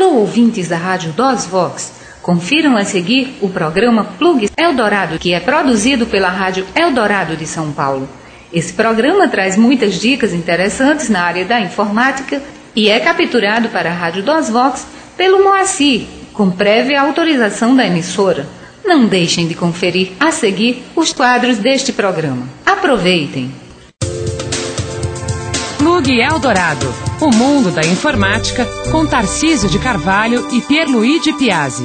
Alô, ouvintes da Rádio DOSVox. Confiram a seguir o programa Plug Eldorado, que é produzido pela Rádio Eldorado de São Paulo. Esse programa traz muitas dicas interessantes na área da informática e é capturado para a Rádio DOSVox pelo Moacir, com prévia autorização da emissora. Não deixem de conferir a seguir os quadros deste programa. Aproveitem! Plug Eldorado, o mundo da informática, com Tarcísio de Carvalho e Pierluigi Piazzi.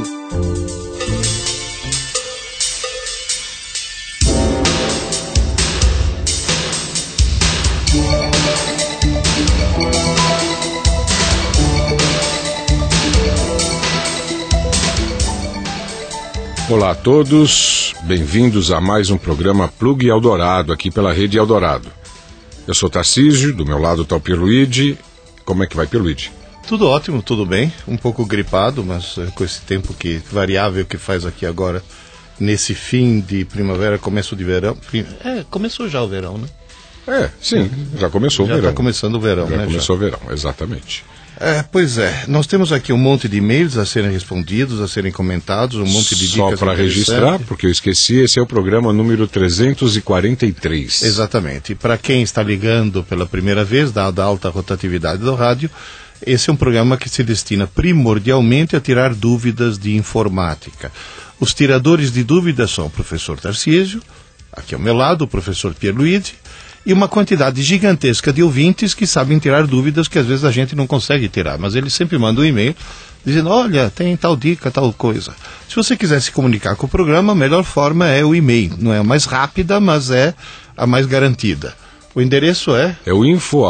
Olá a todos, bem-vindos a mais um programa Plug Eldorado, aqui pela Rede Eldorado. Eu sou Tarcísio, do meu lado está o Pierluigi. Como é que vai, Pierluigi? Tudo ótimo, tudo bem, um pouco gripado, mas com esse tempo variável que faz aqui agora, nesse fim de primavera, começo de verão. Começou já o verão, né? Sim, já começou o verão. Já está começando o verão, né? Já começou o verão, exatamente. Pois é, nós temos aqui um monte de e-mails a serem respondidos, a serem comentados, um monte de dicas. Só para registrar, porque eu esqueci, esse é o programa número 343. Exatamente, e para quem está ligando pela primeira vez, dada a alta rotatividade do rádio, esse é um programa que se destina primordialmente a tirar dúvidas de informática. Os tiradores de dúvidas são o professor Tarcísio, aqui ao meu lado, o professor Pierluigi, e uma quantidade gigantesca de ouvintes que sabem tirar dúvidas que às vezes a gente não consegue tirar, mas eles sempre mandam um e-mail dizendo, olha, tem tal dica, tal coisa. Se você quiser se comunicar com o programa, a melhor forma é o e-mail. Não é a mais rápida, mas é a mais garantida. O endereço é o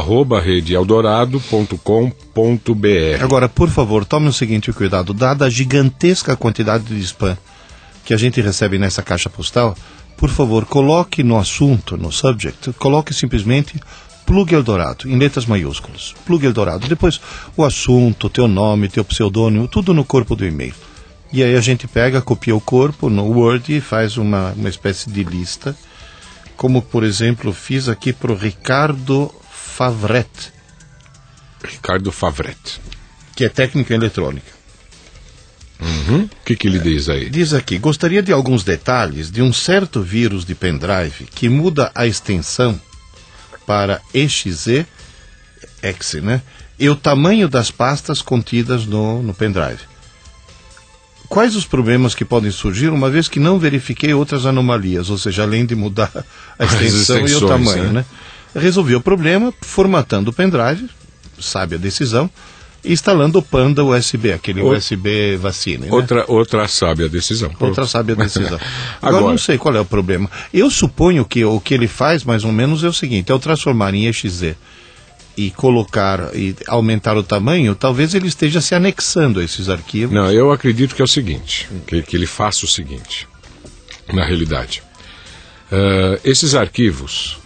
info@redeeldorado.com.br. Agora, por favor, tome o seguinte cuidado, dada a gigantesca quantidade de spam que a gente recebe nessa caixa postal, por favor, coloque no assunto, no subject, coloque simplesmente Plug Eldorado, em letras maiúsculas. Plug Eldorado. Depois, o assunto, teu nome, teu pseudônimo, tudo no corpo do e-mail. E aí a gente pega, copia o corpo no Word e faz uma espécie de lista. Como, por exemplo, fiz aqui para o Ricardo Favret. Ricardo Favret. Que é técnica eletrônica. O que ele diz aí? Diz aqui, gostaria de alguns detalhes de um certo vírus de pendrive que muda a extensão para exe, né? E o tamanho das pastas contidas no pendrive. Quais os problemas que podem surgir, uma vez que não verifiquei outras anomalias, ou seja, além de mudar a extensão e o tamanho, né? Resolvi o problema formatando o pendrive, sabe a decisão, e instalando o Panda USB, aquele USB vacina. Né? Outra sábia decisão. Outra sábia decisão. Agora, não sei qual é o problema. Eu suponho que o que ele faz, mais ou menos, é o seguinte, ao transformar em exe e colocar e aumentar o tamanho, talvez ele esteja se anexando a esses arquivos. Não, eu acredito que é o seguinte, que ele faça o seguinte, na realidade. Esses arquivos,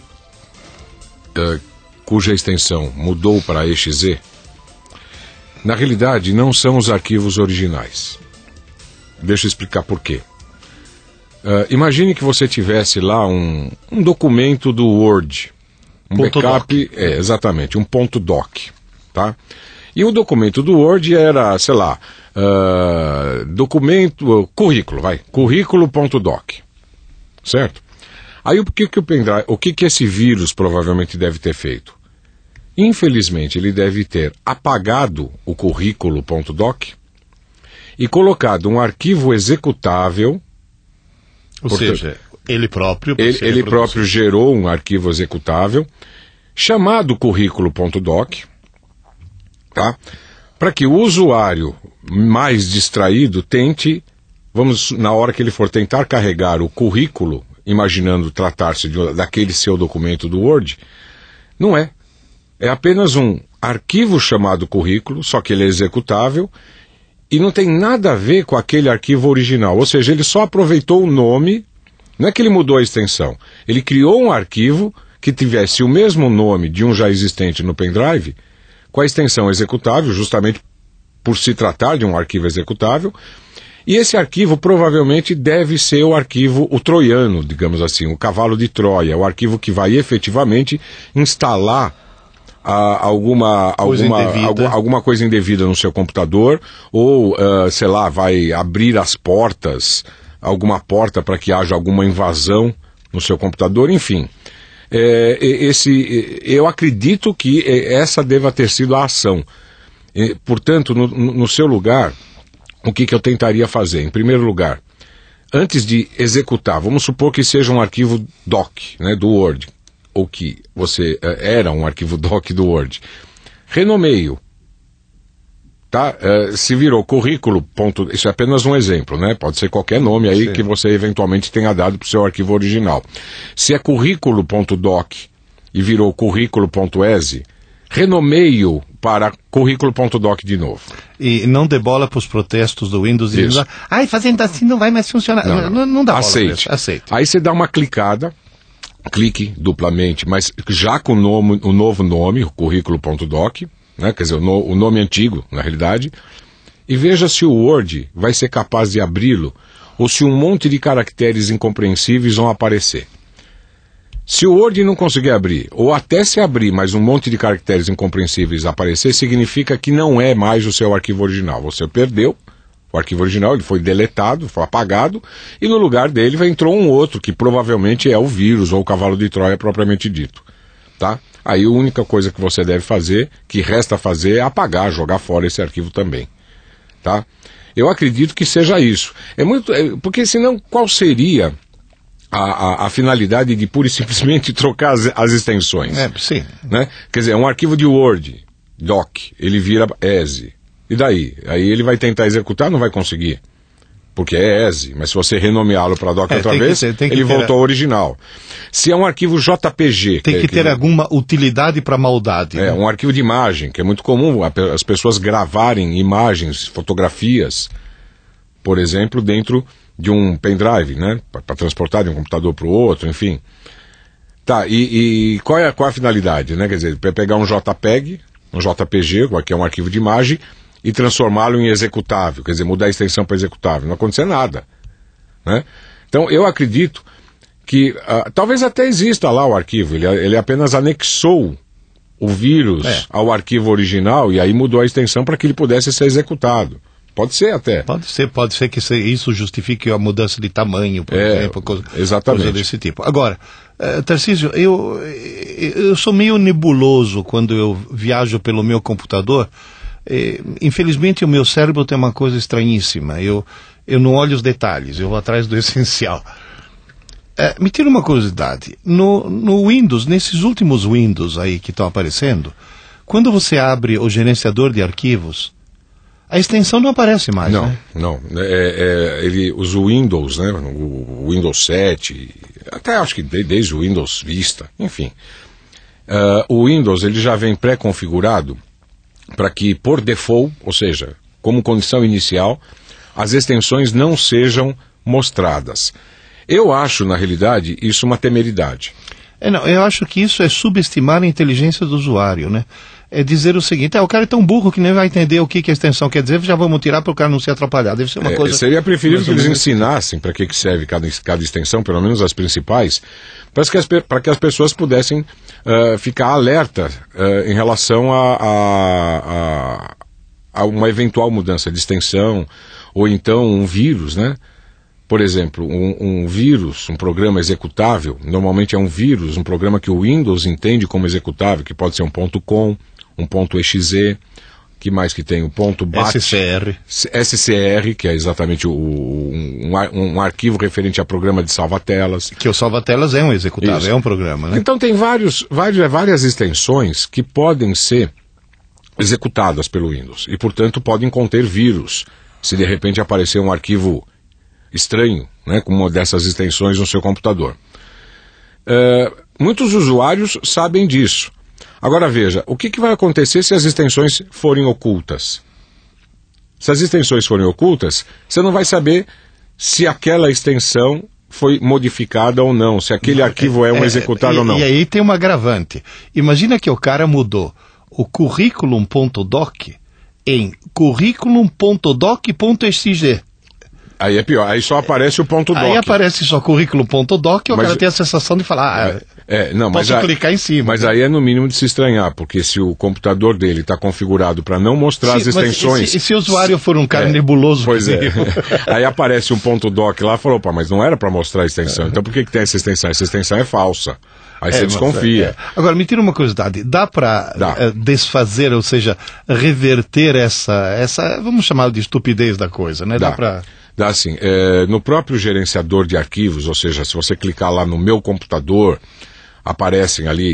cuja extensão mudou para exe, na realidade, não são os arquivos originais. Deixa eu explicar por quê. Imagine que você tivesse lá um documento do Word. Um ponto backup, doc. Exatamente, um ponto doc. Tá? E o documento do Word era, sei lá, currículo.doc. Certo? Aí o que esse vírus provavelmente deve ter feito? Infelizmente, ele deve ter apagado o currículo.doc e colocado um arquivo executável. Ou seja, ele próprio gerou um arquivo executável chamado currículo.doc, tá? Para que o usuário mais distraído tente, na hora que ele for tentar carregar o currículo, imaginando tratar-se daquele seu documento do Word, não é. É apenas um arquivo chamado currículo, só que ele é executável e não tem nada a ver com aquele arquivo original. Ou seja, ele só aproveitou o nome, não é que ele mudou a extensão. Ele criou um arquivo que tivesse o mesmo nome de um já existente no pendrive, com a extensão executável, justamente por se tratar de um arquivo executável, e esse arquivo provavelmente deve ser o arquivo, o troiano, digamos assim, o cavalo de Troia, o arquivo que vai efetivamente instalar alguma coisa indevida no seu computador, ou, sei lá, vai abrir as portas, alguma porta para que haja alguma invasão no seu computador, enfim. Eu acredito que essa deva ter sido a ação. Portanto, no seu lugar, o que eu tentaria fazer? Em primeiro lugar, antes de executar, vamos supor que seja um arquivo doc, né, do Word, ou que você era um arquivo doc do Word. Renomeio. Tá? Se virou currículo. Isso é apenas um exemplo, né? Pode ser qualquer nome aí. Sim. Que você eventualmente tenha dado para o seu arquivo original. Se é currículo.doc e virou currículo.exe, renomeio para currículo.doc de novo. E não dê bola para os protestos do Windows dizendo, fazendo assim não vai mais funcionar. Não dá bola. Aceite. Aí você dá uma clicada, clique duplamente, mas já com o novo nome, o currículo.doc, né? Quer dizer, o nome antigo, na realidade, e veja se o Word vai ser capaz de abri-lo ou se um monte de caracteres incompreensíveis vão aparecer. Se o Word não conseguir abrir, ou até se abrir, mas um monte de caracteres incompreensíveis aparecer, significa que não é mais o seu arquivo original. Você perdeu o arquivo original, ele foi deletado, foi apagado, e no lugar dele entrou um outro, que provavelmente é o vírus ou o cavalo de Troia propriamente dito. Tá? Aí a única coisa que você deve fazer, que resta fazer, é apagar, jogar fora esse arquivo também. Tá? Eu acredito que seja isso. Porque senão qual seria a finalidade de pura e simplesmente trocar as extensões? Sim. Né? Quer dizer, um arquivo de Word, doc, ele vira EXE. E daí? Aí ele vai tentar executar, não vai conseguir. Porque é EXE, mas se você renomeá-lo para doc outra vez, ele voltou ao original. Se é um arquivo JPG... Tem que ter alguma utilidade para maldade. Né? Um arquivo de imagem, que é muito comum as pessoas gravarem imagens, fotografias, por exemplo, dentro de um pendrive, né? Para transportar de um computador para o outro, enfim. Tá, e qual é a finalidade? Né? Quer dizer, pegar um JPEG, um JPG, que é um arquivo de imagem, e transformá-lo em executável, quer dizer, mudar a extensão para executável. Não acontecer nada. Né? Então, eu acredito que talvez até exista lá o arquivo, ele apenas anexou o vírus ao arquivo original e aí mudou a extensão para que ele pudesse ser executado. Pode ser até. Pode ser que isso justifique a mudança de tamanho, por exemplo, coisa desse tipo. Agora, Tarcísio, eu sou meio nebuloso quando eu viajo pelo meu computador. Infelizmente o meu cérebro tem uma coisa estranhíssima, eu não olho os detalhes, eu vou atrás do essencial. Me tira uma curiosidade, no Windows, nesses últimos Windows aí que estão aparecendo, quando você abre o gerenciador de arquivos, a extensão não aparece mais, não, né? Não, os Windows, né, o Windows 7, até acho que desde o Windows Vista, enfim, o Windows ele já vem pré-configurado para que, por default, ou seja, como condição inicial, as extensões não sejam mostradas. Eu acho, na realidade, isso uma temeridade. Eu acho que isso é subestimar a inteligência do usuário, né? É dizer o seguinte, o cara é tão burro que nem vai entender o que a extensão quer dizer, já vamos tirar para o cara não se atrapalhar. Deve ser uma coisa... Seria preferível que eles ensinassem para que serve cada extensão, pelo menos as principais, para que as pessoas pudessem ficar alerta em relação a uma eventual mudança de extensão, ou então um vírus, né? Por exemplo, um vírus, um programa executável, normalmente é um vírus, um programa que o Windows entende como executável, que pode ser um .com, um .exe, que mais que tem? O .bat, SCR, que é exatamente um arquivo referente a programa de salva-telas. Que o salva-telas é um executável, isso. É um programa, né? Então tem várias extensões que podem ser executadas pelo Windows e, portanto, podem conter vírus, se de repente aparecer um arquivo estranho, né, com uma dessas extensões no seu computador. Muitos usuários sabem disso. Agora veja, o que vai acontecer se as extensões forem ocultas? Se as extensões forem ocultas, você não vai saber se aquela extensão foi modificada ou não, se aquele arquivo é um executável ou não. E aí tem um agravante. Imagina que o cara mudou o curriculum.doc em curriculum.doc.xg. Aí é pior, aí só aparece o .doc. Aí aparece só currículo.doc e o cara tem a sensação de falar... Posso clicar em cima. Mas aí é no mínimo de se estranhar, porque se o computador dele está configurado para não mostrar as extensões... E se o usuário for um cara nebuloso? Pois é. Aí aparece um ponto doc lá e falou, mas não era para mostrar a extensão. Então por que tem essa extensão? Essa extensão é falsa. Aí você desconfia. Agora, me tira uma curiosidade. Dá para desfazer, ou seja, reverter essa, vamos chamar de estupidez da coisa, né? Dá sim. No próprio gerenciador de arquivos, ou seja, se você clicar lá no meu computador, aparecem ali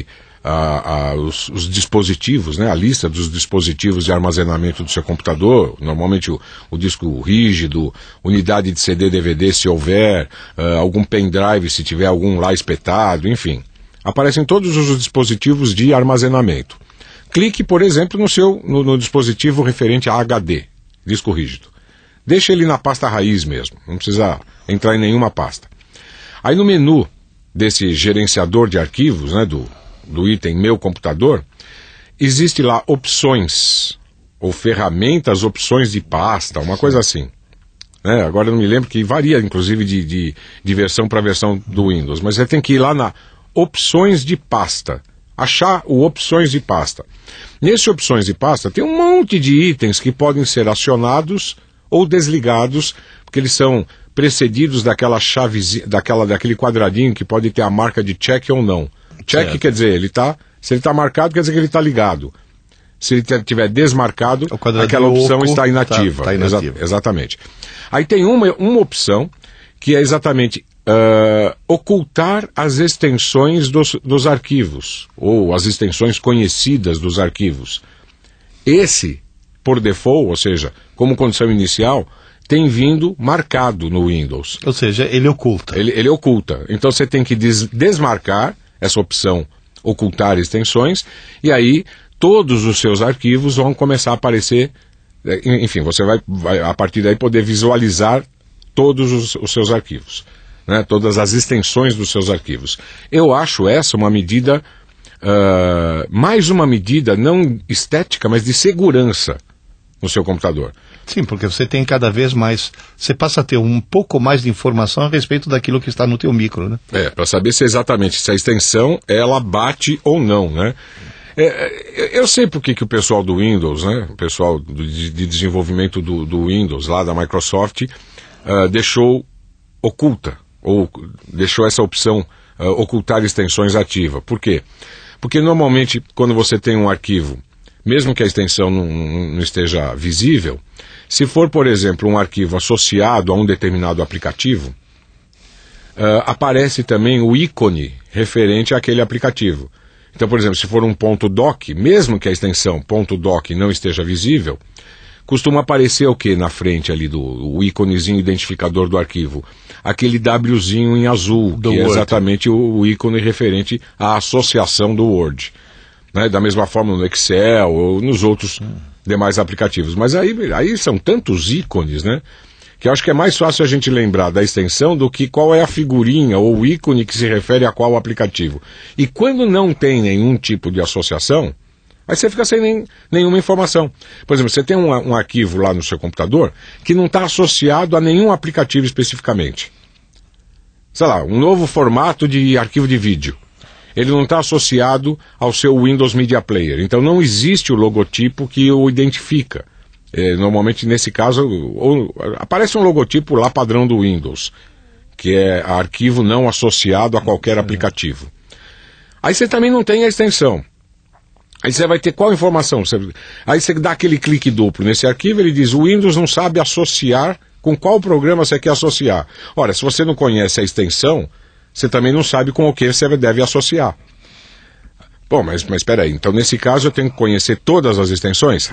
os dispositivos, né? A lista dos dispositivos de armazenamento do seu computador, normalmente o disco rígido, unidade de CD, DVD, se houver, algum pendrive, se tiver algum lá espetado, enfim. Aparecem todos os dispositivos de armazenamento. Clique, por exemplo, no dispositivo referente a HD, disco rígido. Deixa ele na pasta raiz mesmo, não precisa entrar em nenhuma pasta. Aí no menu desse gerenciador de arquivos, né, do item Meu Computador, existe lá opções, ou ferramentas, opções de pasta, uma coisa assim. Agora eu não me lembro, que varia inclusive de versão para versão do Windows, mas você tem que ir lá na opções de pasta, achar o opções de pasta. Nesse opções de pasta tem um monte de itens que podem ser acionados ou desligados, porque eles são precedidos daquela chavezinha, daquele quadradinho que pode ter a marca de check ou não. Check quer dizer, se ele está marcado, quer dizer que ele está ligado. Se ele estiver desmarcado, aquela opção está inativa. Tá inativa. Exatamente. Aí tem uma opção que é exatamente ocultar as extensões dos arquivos, ou as extensões conhecidas dos arquivos. Esse, por default, ou seja, como condição inicial, tem vindo marcado no Windows. Ou seja, ele oculta. Ele oculta. Então você tem que desmarcar essa opção, ocultar extensões, e aí todos os seus arquivos vão começar a aparecer. Enfim, você vai a partir daí poder visualizar todos os seus arquivos, né? Todas as extensões dos seus arquivos. Eu acho essa uma medida, mais uma medida não estética, mas de segurança no seu computador. Sim, porque você tem cada vez mais, você passa a ter um pouco mais de informação a respeito daquilo que está no teu micro, né? Para saber se a extensão, ela bate ou não, né? Eu sei porque que o pessoal do Windows, né? O pessoal de desenvolvimento do Windows, lá da Microsoft, deixou oculta, ou deixou essa opção ocultar extensões ativa. Por quê? Porque normalmente, quando você tem um arquivo, mesmo que a extensão não esteja visível, se for, por exemplo, um arquivo associado a um determinado aplicativo, aparece também o ícone referente àquele aplicativo. Então, por exemplo, se for um ponto .doc, mesmo que a extensão ponto .doc não esteja visível, costuma aparecer o que na frente ali o íconezinho identificador do arquivo? Aquele Wzinho em azul, que é exatamente o ícone referente à associação do Word. Né? Da mesma forma no Excel ou nos outros demais aplicativos. Mas aí são tantos ícones, né? Que eu acho que é mais fácil a gente lembrar da extensão do que qual é a figurinha ou o ícone que se refere a qual aplicativo. E quando não tem nenhum tipo de associação, aí você fica sem nenhuma informação. Por exemplo, você tem um arquivo lá no seu computador que não está associado a nenhum aplicativo especificamente. Sei lá, um novo formato de arquivo de vídeo. Ele não está associado ao seu Windows Media Player. Então não existe o logotipo que o identifica. Normalmente, nesse caso, aparece um logotipo lá padrão do Windows, que é arquivo não associado a qualquer aplicativo. Aí você também não tem a extensão. Aí você vai ter qual informação? Aí você dá aquele clique duplo nesse arquivo, ele diz, o Windows não sabe associar com qual programa você quer associar. Ora, se você não conhece a extensão, você também não sabe com o que você deve associar. Bom, mas espera aí, então nesse caso eu tenho que conhecer todas as extensões?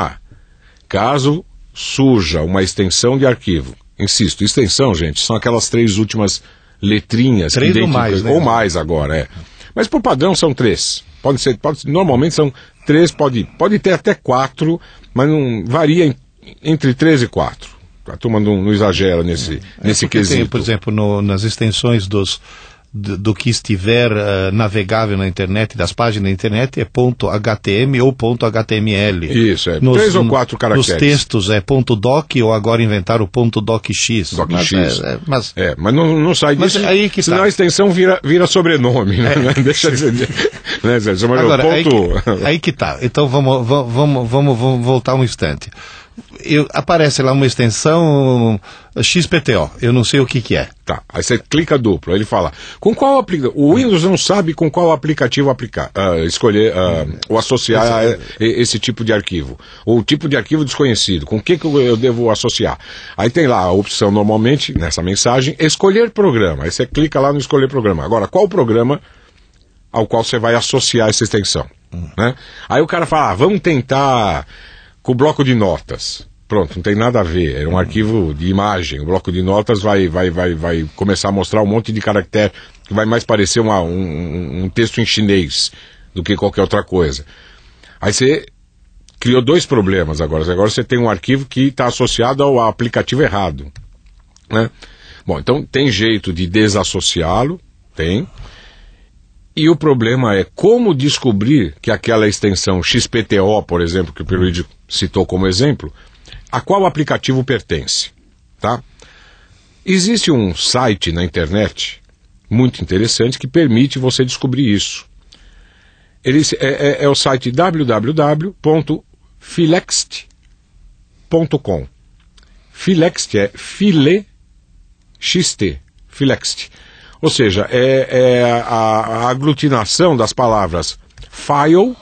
Caso surja uma extensão de arquivo, insisto, extensão, gente, são aquelas 3 últimas letrinhas. 3 ou mais, né? Ou mais agora, Mas por padrão são 3. Normalmente são 3, pode ter até 4, mas não varia entre 3 e 4. A turma não exagera nesse quesito. Tem, por exemplo, nas extensões do que estiver navegável na internet, das páginas da internet, é .htm ou .html. Isso, 3 ou 4 caracteres. Nos textos é .doc, ou agora inventaram o .docx. DocX. Mas não sai disso, aí que senão tá. A extensão vira sobrenome, né? Deixa de dizer. Né, agora, aí que tá. Então vamos voltar um instante. Aparece lá uma extensão XPTO, eu não sei o que é. Tá, aí você clica duplo, aí ele fala, com qual aplicativo, o Windows não sabe com qual aplicativo escolher ou associar esse tipo de arquivo, ou tipo de arquivo desconhecido, com o que eu devo associar. Aí tem lá a opção, normalmente, nessa mensagem, escolher programa, aí você clica lá no escolher programa. Agora, qual programa ao qual você vai associar essa extensão? Né? Aí o cara fala, vamos tentar com o bloco de notas. Pronto, não tem nada a ver, é um arquivo de imagem. O bloco de notas vai começar a mostrar um monte de caractere que vai mais parecer um texto em chinês do que qualquer outra coisa. Aí você criou 2 problemas agora. Agora você tem um arquivo que está associado ao aplicativo errado, né? Bom, então tem jeito de desassociá-lo, tem. E o problema é como descobrir que aquela extensão XPTO, por exemplo, que o Pierluigi citou como exemplo, a qual aplicativo pertence, tá? Existe um site na internet muito interessante que permite você descobrir isso. Ele é o site www.philext.com. Philext é filet xt, Philext. Ou seja, é a aglutinação das palavras file,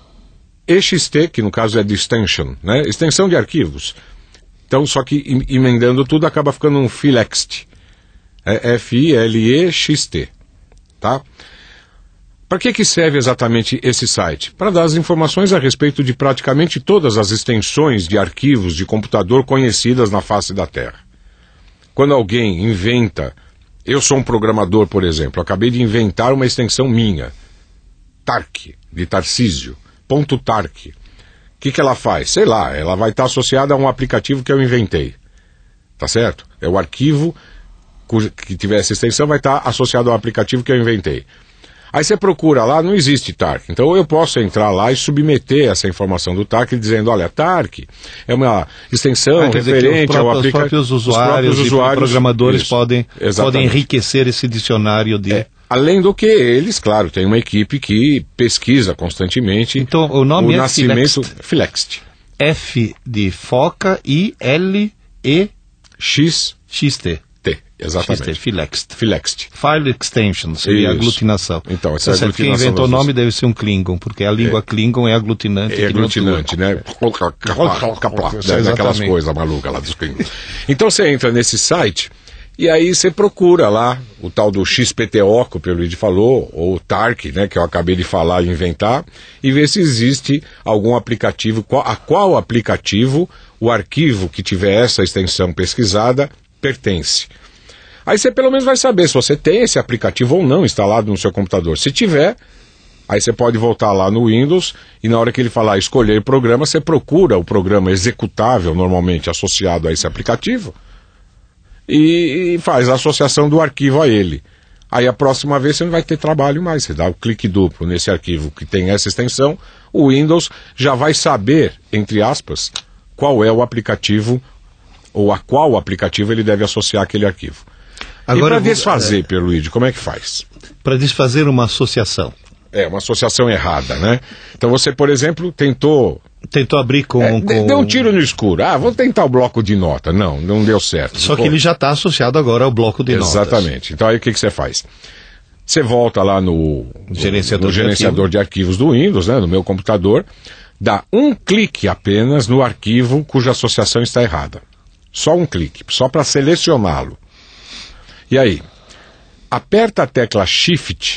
ext, que no caso é de extension, né? Extensão de arquivos. Então, só que emendando tudo acaba ficando um Philext. É F-I-L-E-X-T. Tá? Para que serve exatamente esse site? Para dar as informações a respeito de praticamente todas as extensões de arquivos de computador conhecidas na face da Terra. Quando alguém inventa... Eu sou um programador, por exemplo, acabei de inventar uma extensão minha, Tark, de Tarcísio, .tark. O que ela faz? Sei lá, ela vai estar associada a um aplicativo que eu inventei, tá certo? É o arquivo que tiver essa extensão vai estar associado ao aplicativo que eu inventei. Aí você procura lá, não existe Tark. Então eu posso entrar lá e submeter essa informação do Tark dizendo, olha, Tark é uma extensão referente ao aplicativo. Os próprios usuários e programadores podem enriquecer esse dicionário de... Além do que eles, claro, tem uma equipe que pesquisa constantemente. Então o nome nascimento Philext. F de foca, I, L, E, X, T. Exatamente. Philext. File extension, seria aglutinação. Então, essa aglutinação. Quem inventou o nome deve ser um Klingon, porque a língua Klingon é aglutinante. É aglutinante, né? Daquelas coisas malucas lá dos Klingons. Então você entra nesse site e aí você procura lá o tal do XPTO, que o Pierluigi falou, ou o Tark, né, que eu acabei de falar e inventar, e ver se existe algum aplicativo, a qual aplicativo o arquivo que tiver essa extensão pesquisada pertence. Aí você pelo menos vai saber se você tem esse aplicativo ou não instalado no seu computador. Se tiver, aí você pode voltar lá no Windows e na hora que ele falar escolher programa, você procura o programa executável normalmente associado a esse aplicativo e faz a associação do arquivo a ele. Aí a próxima vez você não vai ter trabalho mais, você dá o clique duplo nesse arquivo que tem essa extensão, o Windows já vai saber, entre aspas, qual é o aplicativo ou a qual aplicativo ele deve associar aquele arquivo. Agora, e para desfazer, Pierluigi, como é que faz? Para desfazer uma associação. Uma associação errada, né? Então você, por exemplo, tentou abrir deu um tiro no escuro. Vou tentar o bloco de nota. Não deu certo. Só que ele já está associado agora ao bloco de notas. Exatamente. Então aí o que você faz? Você volta lá no gerenciador de arquivos do Windows, né, no meu computador, dá um clique apenas no arquivo cuja associação está errada. Só um clique, só para selecioná-lo. E aí, aperta a tecla Shift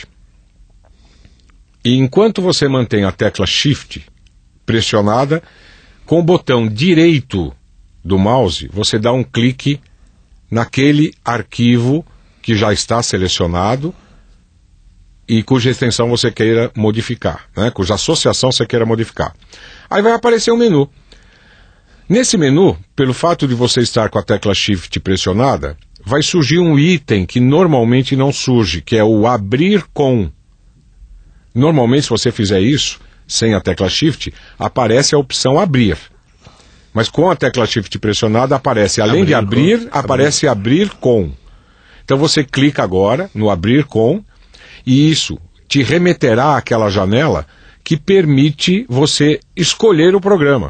e enquanto você mantém a tecla Shift pressionada, com o botão direito do mouse, você dá um clique naquele arquivo que já está selecionado e cuja extensão você queira modificar, né? Cuja associação você queira modificar. Aí vai aparecer um menu. Nesse menu, pelo fato de você estar com a tecla Shift pressionada, vai surgir um item que normalmente não surge, que é o abrir com. Normalmente, se você fizer isso, sem a tecla Shift, aparece a opção abrir. Mas com a tecla Shift pressionada, aparece, além de abrir, aparece abrir com. Então você clica agora no abrir com, e isso te remeterá àquela janela que permite você escolher o programa.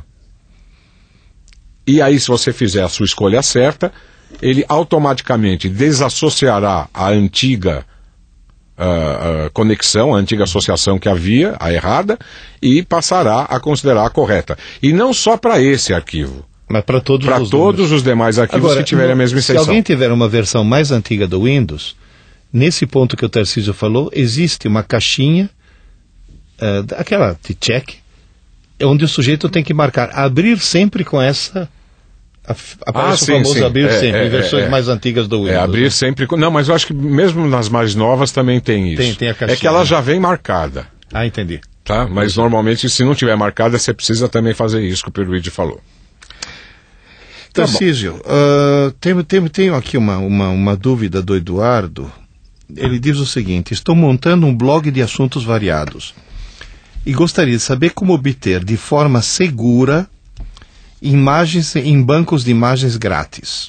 E aí, se você fizer a sua escolha certa, ele automaticamente desassociará a antiga conexão, a antiga associação que havia, a errada, e passará a considerar a correta. E não só para esse arquivo, mas para todos os demais arquivos. Agora, que tiverem a mesma extensão. Se alguém tiver uma versão mais antiga do Windows, nesse ponto que o Tarcísio falou, existe uma caixinha, aquela de check, onde o sujeito tem que marcar abrir sempre com essa. Aparece o famoso abrir sempre, em versões mais antigas do Windows. Abrir sempre. Não, mas eu acho que mesmo nas mais novas também tem isso. Tem a caixinha. É que ela já vem marcada. Ah, entendi. Tá? Mas normalmente, se não tiver marcada, você precisa também fazer isso que o Pierluigi falou. Tarcísio, tenho aqui uma dúvida do Eduardo. Ele diz o seguinte: estou montando um blog de assuntos variados e gostaria de saber como obter de forma segura imagens em bancos de imagens grátis.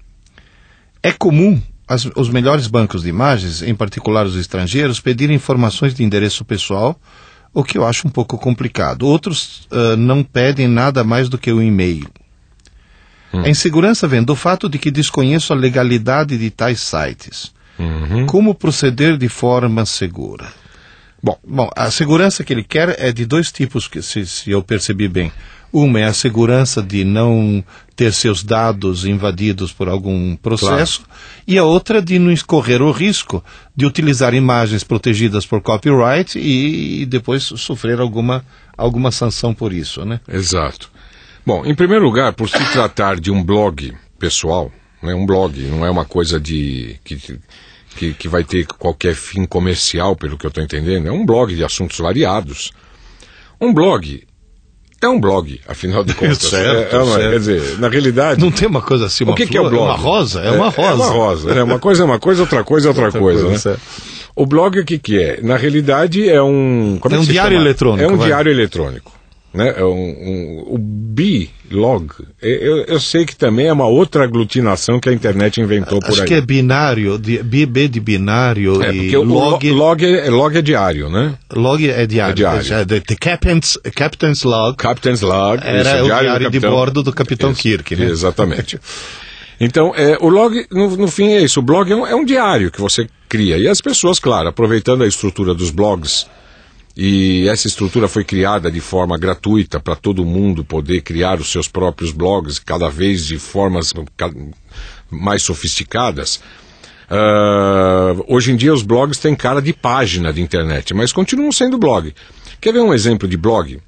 É comum os melhores bancos de imagens, em particular os estrangeiros, pedirem informações de endereço pessoal, o que eu acho um pouco complicado. Outros não pedem nada mais do que o e-mail. A insegurança vem do fato de que desconheço a legalidade de tais sites. Como proceder de forma segura? Bom, a segurança que ele quer é de dois tipos, se eu percebi bem. Uma é a segurança de não ter seus dados invadidos por algum processo, claro. E a outra de não correr o risco de utilizar imagens protegidas por copyright e depois sofrer alguma sanção por isso, né? Exato. Bom, em primeiro lugar, por se tratar de um blog pessoal, né, um blog não é uma coisa que vai ter qualquer fim comercial, pelo que eu estou entendendo, é um blog de assuntos variados. Um blog é um blog, afinal de contas. Certo. Quer dizer, na realidade... Não tem uma coisa assim, o que é o blog? Uma rosa? É uma rosa. É uma rosa. Né? Uma coisa é uma coisa, outra coisa é outra coisa. Né? Certo. O blog, o que é? Na realidade, é um... É um diário eletrônico. É um diário eletrônico. Né? É o B-log. Eu sei que também é uma outra aglutinação que a internet inventou por aí. Acho que é binário, B de binário e log... Log é diário, né? Log é diário. The Captain's Log. Captain's Log. Era o diário de bordo do Capitão Kirk, né? Exatamente. Então, o log, no fim é isso. O blog é um diário que você cria. E as pessoas, claro, aproveitando a estrutura dos blogs, e essa estrutura foi criada de forma gratuita para todo mundo poder criar os seus próprios blogs, cada vez de formas mais sofisticadas. Hoje em dia os blogs têm cara de página de internet, mas continuam sendo blog. Quer ver um exemplo de blog?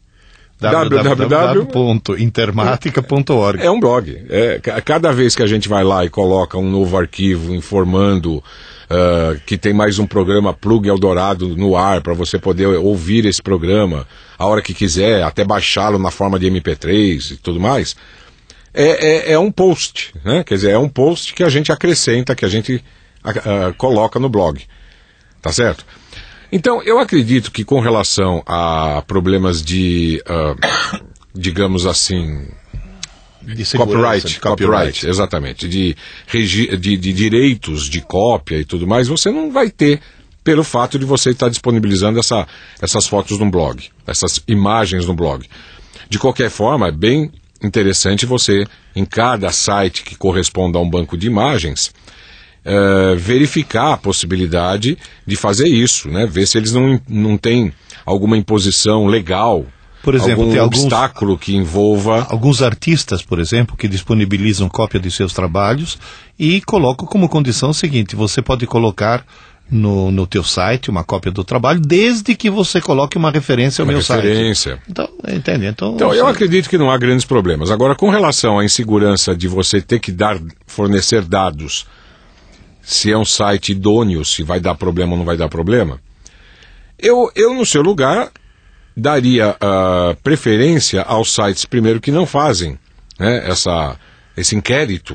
www.intermatica.org. É um blog. Cada vez que a gente vai lá e coloca um novo arquivo informando que tem mais um programa Plug Eldorado no ar para você poder ouvir esse programa a hora que quiser, até baixá-lo na forma de MP3 e tudo mais, é um post, né? Quer dizer, é um post que a gente acrescenta, que a gente coloca no blog. Tá certo? Então, eu acredito que com relação a problemas de, digamos assim, de copyright, exatamente, de direitos de cópia e tudo mais, você não vai ter pelo fato de você estar disponibilizando essas fotos no blog, essas imagens no blog. De qualquer forma, é bem interessante você, em cada site que corresponda a um banco de imagens, verificar a possibilidade de fazer isso, né? Ver se eles não têm alguma imposição legal, por exemplo, algum tem obstáculo que envolva... Alguns artistas, por exemplo, que disponibilizam cópia de seus trabalhos e colocam como condição o seguinte: você pode colocar no teu site uma cópia do trabalho, desde que você coloque uma referência ao meu site. Então, entende? Então eu acredito que não há grandes problemas. Agora, com relação à insegurança de você ter que fornecer dados, se é um site idôneo, se vai dar problema ou não vai dar problema, eu no seu lugar daria preferência aos sites, primeiro, que não fazem, né, esse inquérito,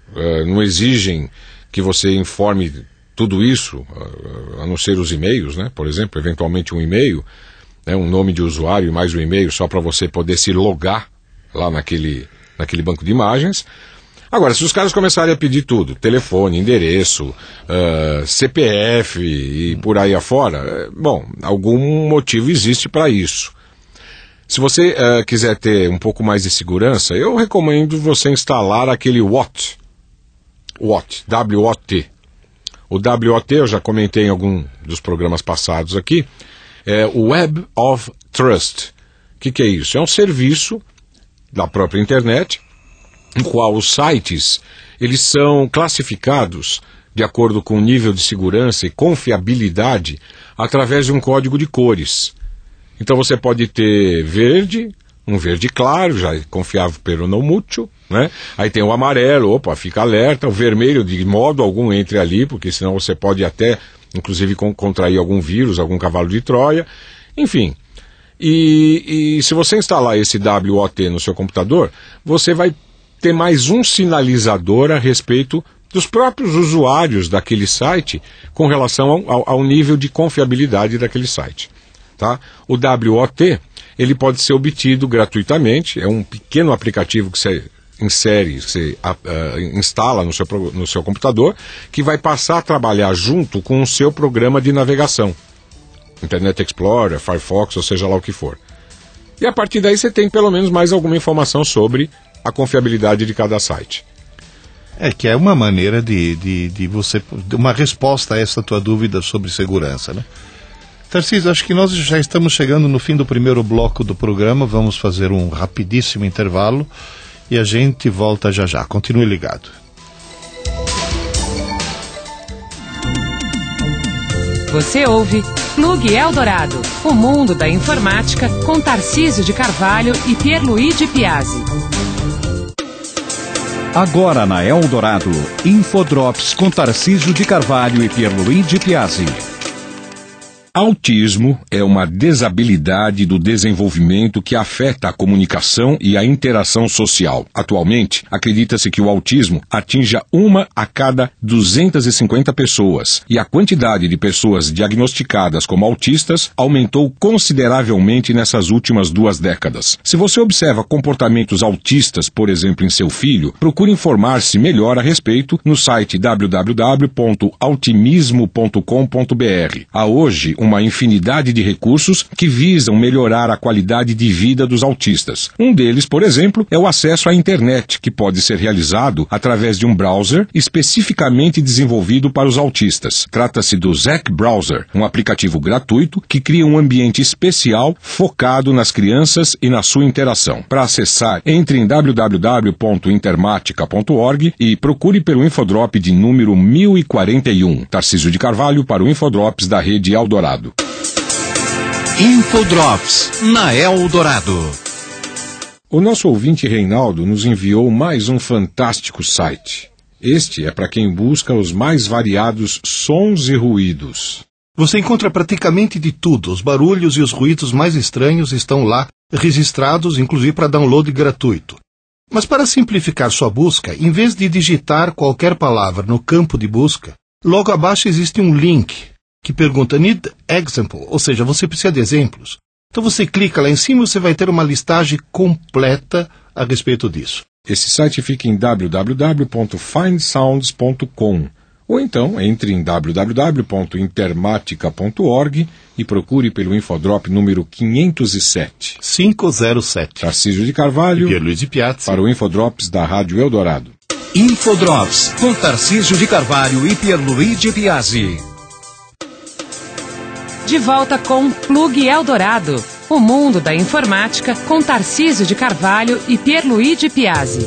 não exigem que você informe tudo isso, a não ser os e-mails, né? Por exemplo, eventualmente um e-mail, né? Um nome de usuário e mais um e-mail só para você poder se logar lá naquele banco de imagens. Agora, se os caras começarem a pedir tudo, telefone, endereço, CPF e por aí afora, bom, algum motivo existe para isso. Se você quiser ter um pouco mais de segurança, eu recomendo você instalar aquele WOT, W-O-T. O WOT, eu já comentei em algum dos programas passados aqui, é o Web of Trust. O que é isso? É um serviço da própria internet, em qual os sites eles são classificados de acordo com o nível de segurança e confiabilidade através de um código de cores. Então você pode ter verde, um verde claro, já é confiável pero não muito, né? Aí tem o amarelo, opa, fica alerta, o vermelho de modo algum entre ali, porque senão você pode até, inclusive, contrair algum vírus, algum cavalo de Troia, enfim. E se você instalar esse WOT no seu computador, você vai ter mais um sinalizador a respeito dos próprios usuários daquele site com relação ao nível de confiabilidade daquele site. Tá? O WOT, ele pode ser obtido gratuitamente, é um pequeno aplicativo que você insere, você instala no seu computador, que vai passar a trabalhar junto com o seu programa de navegação. Internet Explorer, Firefox, ou seja lá o que for. E a partir daí você tem pelo menos mais alguma informação sobre a confiabilidade de cada site. Que é uma maneira de você, uma resposta a essa tua dúvida sobre segurança, né? Tarcísio, acho que nós já estamos chegando no fim do primeiro bloco do programa, vamos fazer um rapidíssimo intervalo e a gente volta já já. Continue ligado. Você ouve Plug Eldorado, o mundo da informática com Tarcísio de Carvalho e Pierluigi Piazzi. Agora na Eldorado, Infodrops com Tarcísio de Carvalho e Pierluigi Piazzi. Autismo é uma desabilidade do desenvolvimento que afeta a comunicação e a interação social. Atualmente, acredita-se que o autismo atinja 1 a cada 250 pessoas, e a quantidade de pessoas diagnosticadas como autistas aumentou consideravelmente nessas últimas 2 décadas. Se você observa comportamentos autistas, por exemplo, em seu filho, procure informar-se melhor a respeito no site www.autimismo.com.br. Há hoje uma infinidade de recursos que visam melhorar a qualidade de vida dos autistas. Um deles, por exemplo, é o acesso à internet, que pode ser realizado através de um browser especificamente desenvolvido para os autistas. Trata-se do Zec Browser, um aplicativo gratuito que cria um ambiente especial focado nas crianças e na sua interação. Para acessar, entre em www.intermatica.org e procure pelo Infodrop de número 1041. Tarcísio de Carvalho para o Infodrops da Rede Eldorado. Infodrops na Eldorado. O nosso ouvinte Reinaldo nos enviou mais um fantástico site. Este é para quem busca os mais variados sons e ruídos. Você encontra praticamente de tudo. Os barulhos e os ruídos mais estranhos estão lá, registrados, inclusive para download gratuito. Mas para simplificar sua busca, em vez de digitar qualquer palavra no campo de busca, logo abaixo existe um link que pergunta Need Example, ou seja, você precisa de exemplos. Então você clica lá em cima e você vai ter uma listagem completa a respeito disso. Esse site fica em www.findsounds.com ou então entre em www.intermatica.org e procure pelo Infodrop número 507. 507. Tarcísio de Carvalho e Pierluigi Piazzi para o Infodrops da Rádio Eldorado. Infodrops com Tarcísio de Carvalho e Pierluigi Piazzi. De volta com Plug Eldorado, o mundo da informática com Tarcísio de Carvalho e Pierluigi Piazzi.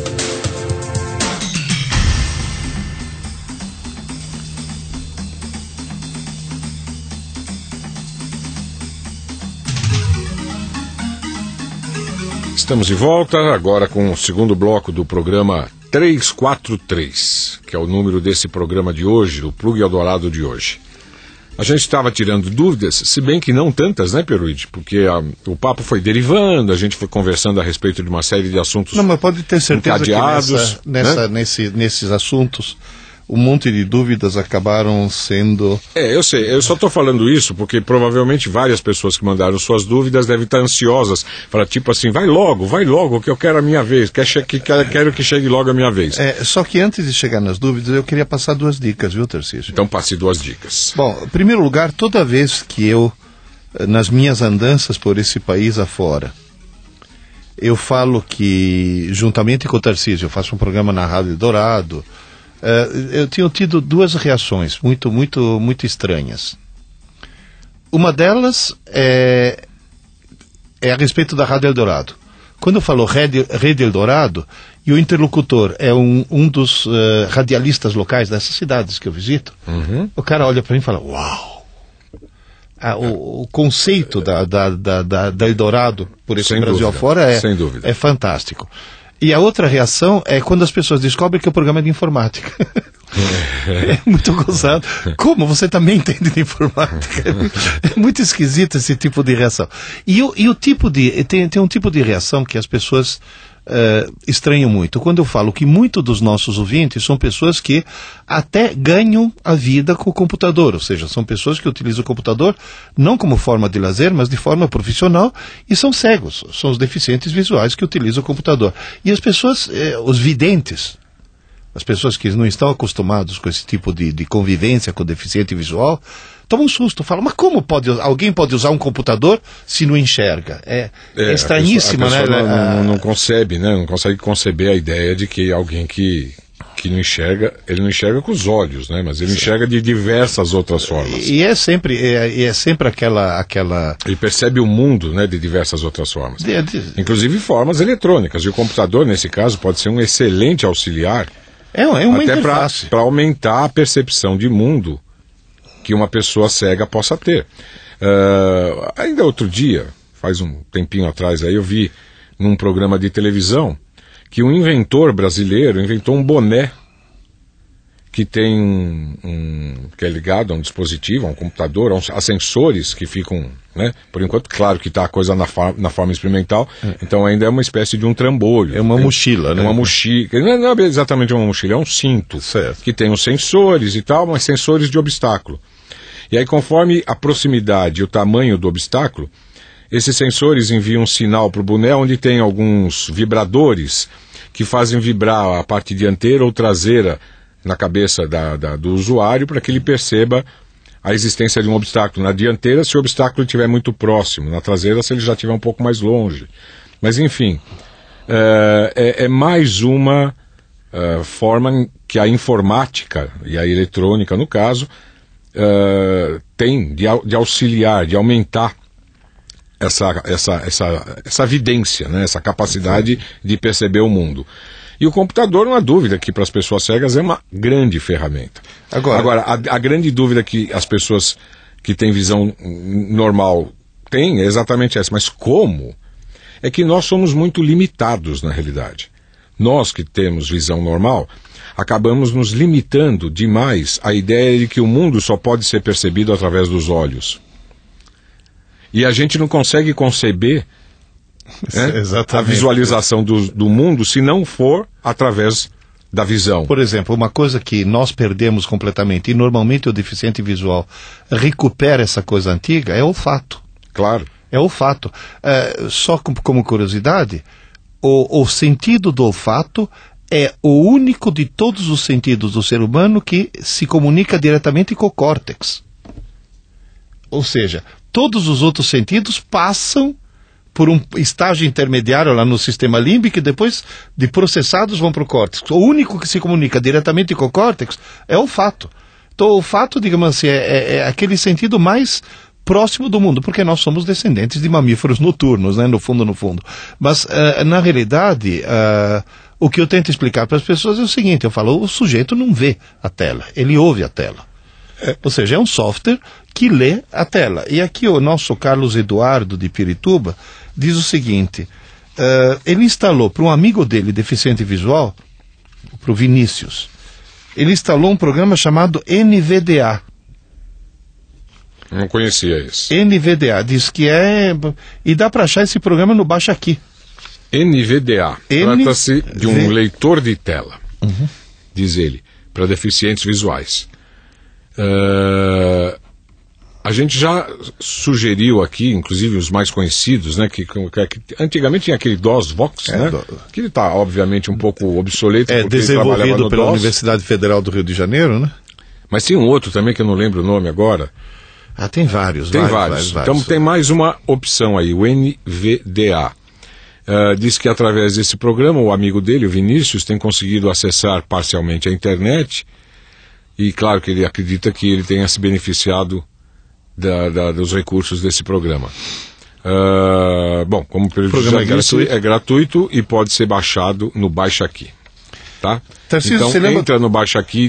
Estamos de volta agora com o segundo bloco do programa 343, que é o número desse programa de hoje, o Plug Eldorado de hoje. a gente estava tirando dúvidas, se bem que não tantas, né, Pierluigi? Porque o papo foi derivando, a gente foi conversando a respeito de uma série de assuntos. Não, mas pode ter certeza encadeados, que nesses assuntos, um monte de dúvidas acabaram sendo... Eu sei, eu só estou falando isso porque provavelmente várias pessoas que mandaram suas dúvidas devem estar ansiosas, para tipo assim, vai logo, que eu quero a minha vez, quero que chegue logo a minha vez. Só que antes de chegar nas dúvidas, eu queria passar 2 dicas, viu, Tarcísio? Então passe 2 dicas. Bom, em primeiro lugar, toda vez que eu, nas minhas andanças por esse país afora, eu falo que, juntamente com o Tarcísio, eu faço um programa na Rádio Eldorado, eu tinha tido 2 reações muito estranhas. Uma delas é a respeito da Rádio Eldorado. Quando eu falo Rede Eldorado, e o interlocutor é um dos radialistas locais dessas cidades que eu visito, o cara olha para mim e fala, uau! O conceito da Eldorado por esse Brasil afora é fantástico. E a outra reação é quando as pessoas descobrem que o programa é de informática. É muito gozado. Como? Você também entende de informática? É muito esquisito esse tipo de reação. E o tipo tem um tipo de reação que as pessoas estranham muito. Quando eu falo que muitos dos nossos ouvintes são pessoas que até ganham a vida com o computador, ou seja, são pessoas que utilizam o computador não como forma de lazer, mas de forma profissional, e são cegos, são os deficientes visuais que utilizam o computador. E as pessoas, os videntes, as pessoas que não estão acostumadas com esse tipo de convivência com o deficiente visual, tomam um susto, falam, mas como alguém pode usar um computador se não enxerga? É estranhíssima, a pessoa não concebe, né? Não consegue conceber a ideia de que alguém que não enxerga, ele não enxerga com os olhos, né? Mas ele enxerga de diversas outras formas. E é sempre aquela... Ele percebe o mundo, né, de diversas outras formas. Inclusive formas eletrônicas. E o computador, nesse caso, pode ser um excelente auxiliar. É uma até interface. Para aumentar a percepção de mundo que uma pessoa cega possa ter. Ainda outro dia, faz um tempinho atrás, aí eu vi num programa de televisão que um inventor brasileiro inventou um boné que tem que é ligado a um dispositivo, a um computador, a sensores que ficam, né? Por enquanto, claro que está a coisa na forma experimental, então ainda é uma espécie de um trambolho. É uma mochila, né? É uma mochila, não é exatamente uma mochila, é um cinto, certo, que tem os sensores e tal, mas sensores de obstáculo. E aí, conforme a proximidade e o tamanho do obstáculo, esses sensores enviam um sinal para o boné onde tem alguns vibradores que fazem vibrar a parte dianteira ou traseira na cabeça do usuário para que ele perceba a existência de um obstáculo. Na dianteira, se o obstáculo estiver muito próximo, na traseira, se ele já estiver um pouco mais longe. Mas, enfim, é mais uma forma que a informática, e a eletrônica, no caso, tem de auxiliar, de aumentar essa vidência, né? Essa capacidade de perceber o mundo. E o computador, não há dúvida que para as pessoas cegas é uma grande ferramenta. Agora a grande dúvida que as pessoas que têm visão normal têm é exatamente essa. Mas como? É que nós somos muito limitados na realidade. Nós que temos visão normal, acabamos nos limitando demais à ideia de que o mundo só pode ser percebido através dos olhos. E a gente não consegue conceber a visualização do mundo se não for através da visão. Por exemplo, uma coisa que nós perdemos completamente, e normalmente o deficiente visual recupera essa coisa antiga, é o olfato. Claro. É o olfato. Só como curiosidade, o sentido do olfato é o único de todos os sentidos do ser humano que se comunica diretamente com o córtex. Ou seja, todos os outros sentidos passam por um estágio intermediário lá no sistema límbico e depois de processados vão para o córtex. O único que se comunica diretamente com o córtex é o olfato. Então o olfato, digamos assim, é aquele sentido mais próximo do mundo, porque nós somos descendentes de mamíferos noturnos, né, no fundo. Mas, na realidade, o que eu tento explicar para as pessoas é o seguinte, eu falo, o sujeito não vê a tela, ele ouve a tela. Ou seja, é um software que lê a tela. E aqui o nosso Carlos Eduardo de Pirituba diz o seguinte, ele instalou para um amigo dele, deficiente visual, para o Vinícius, ele instalou um programa chamado NVDA. Não conhecia esse. NVDA, diz que é... E dá para achar esse programa no Baixa Aqui. NVDA. Trata-se de um leitor de tela, diz ele, para deficientes visuais. A gente já sugeriu aqui, inclusive os mais conhecidos, né, que antigamente tinha aquele DOS-Vox, né, que ele está, obviamente, um pouco obsoleto. É desenvolvido pela Universidade Federal do Rio de Janeiro, né? Mas tem um outro também que eu não lembro o nome agora. Tem vários. Tem vários. Então tem mais uma opção aí, o NVDA. Diz que através desse programa, o amigo dele, o Vinícius, tem conseguido acessar parcialmente a internet e claro que ele acredita que ele tenha se beneficiado dos recursos desse programa. Bom, como o já disse, é gratuito e pode ser baixado no Baixa Aqui. Tá? Então entra no Baixa Aqui,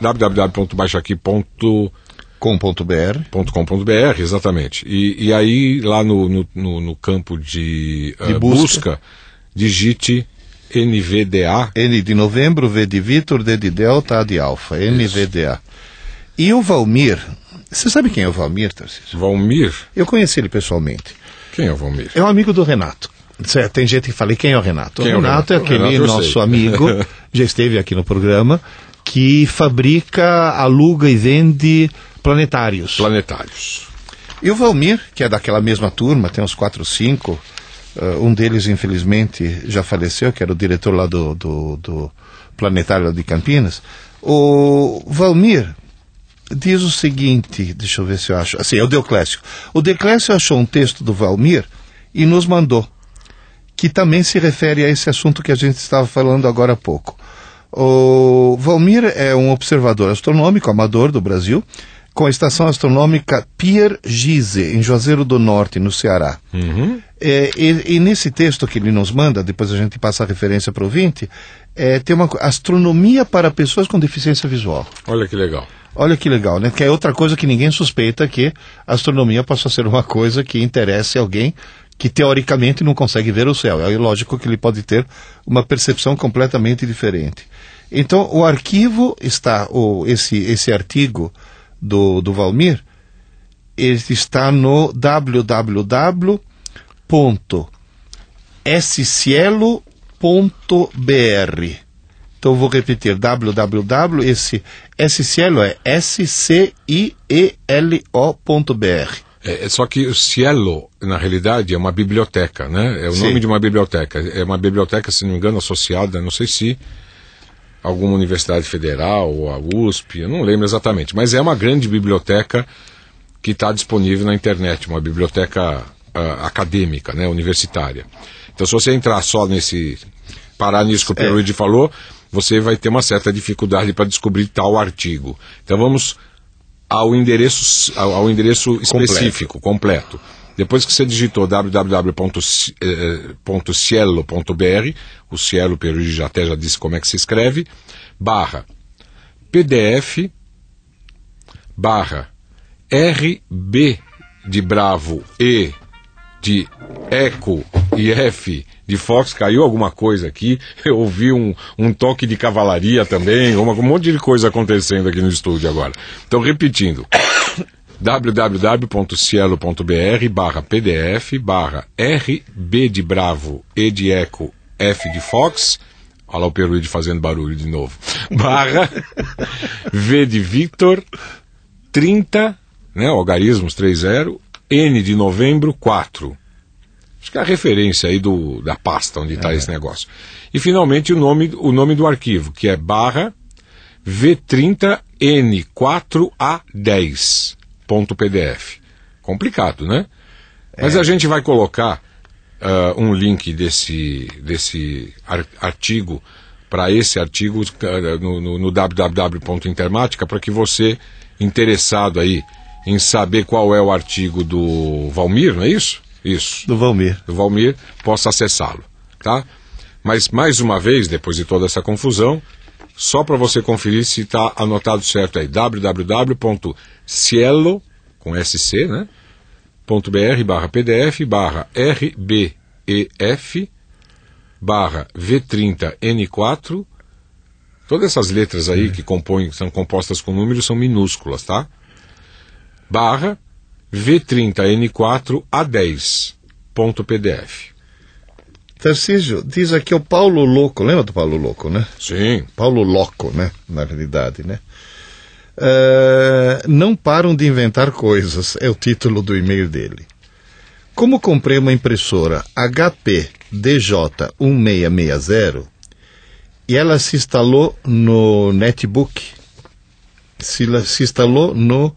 www.baixaqui.com.br, exatamente. E aí, lá no campo de busca, digite NVDA. N de novembro, V de Vitor, D de Delta, A de Alfa, NVDA. E o Valmir, você sabe quem é o Valmir, Tarcísio? Valmir? Eu conheci ele pessoalmente. Quem é o Valmir? É um amigo do Renato. Tem gente que fala, quem é o Renato? O Renato é aquele nosso amigo, já esteve aqui no programa, que fabrica, aluga e vende planetários. E o Valmir, que é daquela mesma turma, tem uns 4 ou 5, um deles infelizmente já faleceu, que era o diretor lá do planetário de Campinas. O Valmir diz o seguinte, deixa eu ver se eu acho, assim, é o Deoclésio. O Deoclésio achou um texto do Valmir e nos mandou, que também se refere a esse assunto que a gente estava falando agora há pouco. O Valmir é um observador astronômico amador do Brasil, com a estação astronômica Pier Gize, em Juazeiro do Norte, no Ceará. E nesse texto que ele nos manda, depois a gente passa a referência para o ouvinte, tem uma astronomia para pessoas com deficiência visual. Olha que legal. Olha que legal, né? Que é outra coisa que ninguém suspeita, que a astronomia possa ser uma coisa que interesse alguém que teoricamente não consegue ver o céu. É lógico que ele pode ter uma percepção completamente diferente. Então, o arquivo está, esse artigo do Valmir, ele está no www.scielo.br. Então, eu vou repetir, esse Scielo é SCIELO.br. Só que o Cielo, na realidade, é uma biblioteca, né? É o nome de uma biblioteca. É uma biblioteca, se não me engano, associada, não sei se alguma universidade federal ou a USP, eu não lembro exatamente. Mas é uma grande biblioteca que está disponível na internet, uma biblioteca acadêmica, né? Universitária. Então, se você entrar só parar nisso que o Pierluigi falou, você vai ter uma certa dificuldade para descobrir tal artigo. Então, vamos ao endereço específico, completo. Depois que você digitou www.cielo.br, o Cielo, Pierluigi até já disse como é que se escreve, /PDF, /RB de Bravo, E de Eco e F de Fox. Caiu alguma coisa aqui, eu ouvi um toque de cavalaria também, um monte de coisa acontecendo aqui no estúdio agora. Então, repetindo, www.cielo.br /PDF /RB de Bravo, E de Eco, F de Fox, olha lá o Pierluigi fazendo barulho de novo, /V de Victor, 30, né, algarismos 30, N de novembro, 4. Acho que é a referência aí da pasta onde está esse negócio. E finalmente o nome do arquivo, que é V30N4A10.pdf. Complicado, né? Mas a gente vai colocar um link desse artigo para esse artigo no www.intermatica, para que você, interessado aí em saber qual é o artigo do Valmir, não é isso? Isso. Do Valmir, possa acessá-lo, tá? Mas, mais uma vez, depois de toda essa confusão, só para você conferir se está anotado certo aí, www.cielo, com SC, né? .br /PDF /RBEF /V30N4. Todas essas letras aí que são compostas com números são minúsculas, tá? V30N4A10.pdf. Tarcísio, diz aqui o Paulo Louco, lembra do Paulo Louco, né? Sim. Paulo Louco, né? Na realidade, né? Não param de inventar coisas, é o título do e-mail dele. Como comprei uma impressora HP DJ1660 e ela se instalou no netbook, se instalou no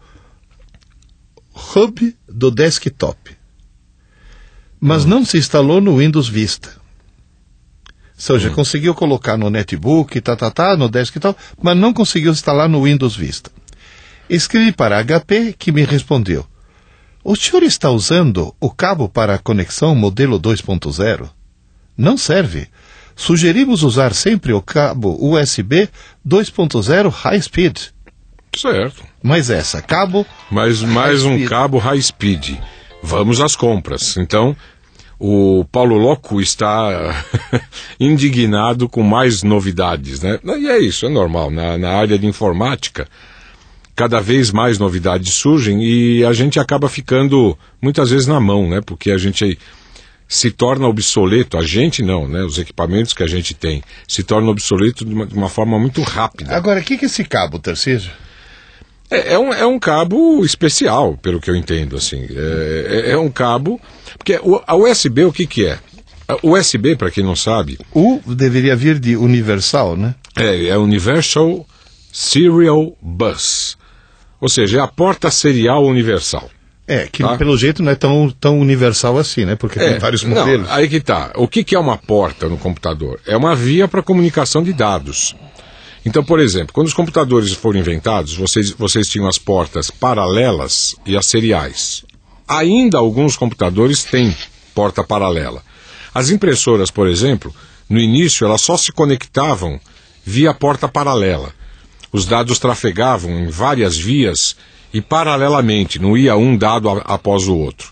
hub do desktop, mas não se instalou no Windows Vista. Ou seja, conseguiu colocar no netbook, no desktop, mas não conseguiu instalar no Windows Vista. Escrevi para a HP, que me respondeu: o senhor está usando o cabo para a conexão modelo 2.0? Não serve. Sugerimos usar sempre o cabo USB 2.0 High Speed. Certo. Mas essa, cabo... Mas mais um cabo High Speed. Vamos às compras. Então, o Paulo Louco está indignado com mais novidades, né? E é isso, é normal. Na área de informática, cada vez mais novidades surgem e a gente acaba ficando muitas vezes na mão, né? Porque a gente se torna obsoleto, a gente não, né? Os equipamentos que a gente tem se tornam obsoletos de uma forma muito rápida. Agora, o que é esse cabo, Tarcísio? É um cabo especial, pelo que eu entendo, assim. É um cabo... Porque a USB, o que é? A USB, para quem não sabe... deveria vir de universal, né? É Universal Serial Bus. Ou seja, é a porta serial universal. Que pelo jeito não é tão universal assim, né? Porque tem vários modelos. Não, aí que tá. O que é uma porta no computador? É uma via para comunicação de dados. Então, por exemplo, quando os computadores foram inventados, vocês tinham as portas paralelas e as seriais. Ainda alguns computadores têm porta paralela. As impressoras, por exemplo, no início elas só se conectavam via porta paralela. Os dados trafegavam em várias vias e paralelamente, não ia um dado após o outro.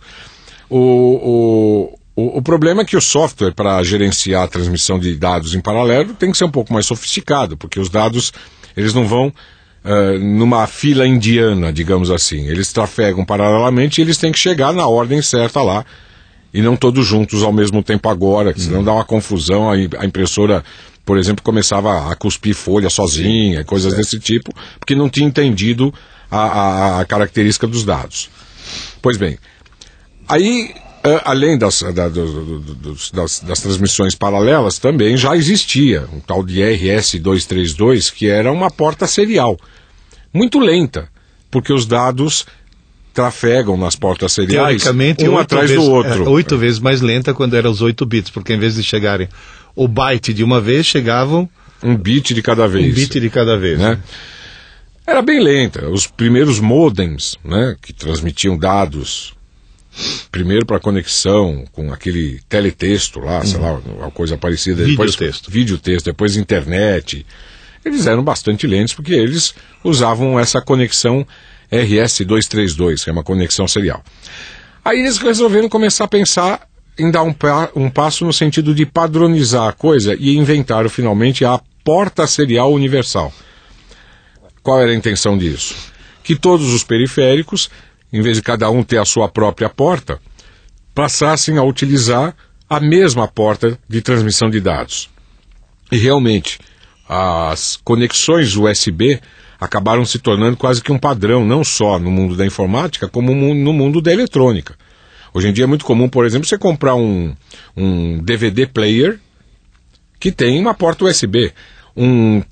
O problema é que o software para gerenciar a transmissão de dados em paralelo tem que ser um pouco mais sofisticado, porque os dados eles não vão numa fila indiana, digamos assim. Eles trafegam paralelamente e eles têm que chegar na ordem certa lá, e não todos juntos ao mesmo tempo agora, senão dá uma confusão. A impressora, por exemplo, começava a cuspir folha sozinha, coisas desse tipo, porque não tinha entendido a característica dos dados. Pois bem, aí, além das transmissões paralelas, também já existia um tal de RS-232, que era uma porta serial, muito lenta, porque os dados trafegam nas portas seriais um atrás do outro. 8 vezes mais lenta quando eram os 8 bits, porque em vez de chegarem o byte de uma vez, chegavam... Um bit de cada vez. Um bit de cada vez. Né? Era bem lenta. Os primeiros modems, né, que transmitiam dados, primeiro para conexão com aquele teletexto lá, sei lá, uma coisa parecida. Videotexto, depois internet. Eles eram bastante lentos porque eles usavam essa conexão RS-232, que é uma conexão serial. Aí eles resolveram começar a pensar em dar um passo no sentido de padronizar a coisa e inventaram finalmente a porta serial universal. Qual era a intenção disso? Que todos os periféricos, em vez de cada um ter a sua própria porta, passassem a utilizar a mesma porta de transmissão de dados. E realmente, as conexões USB acabaram se tornando quase que um padrão, não só no mundo da informática, como no mundo da eletrônica. Hoje em dia é muito comum, por exemplo, você comprar um DVD player que tem uma porta USB, um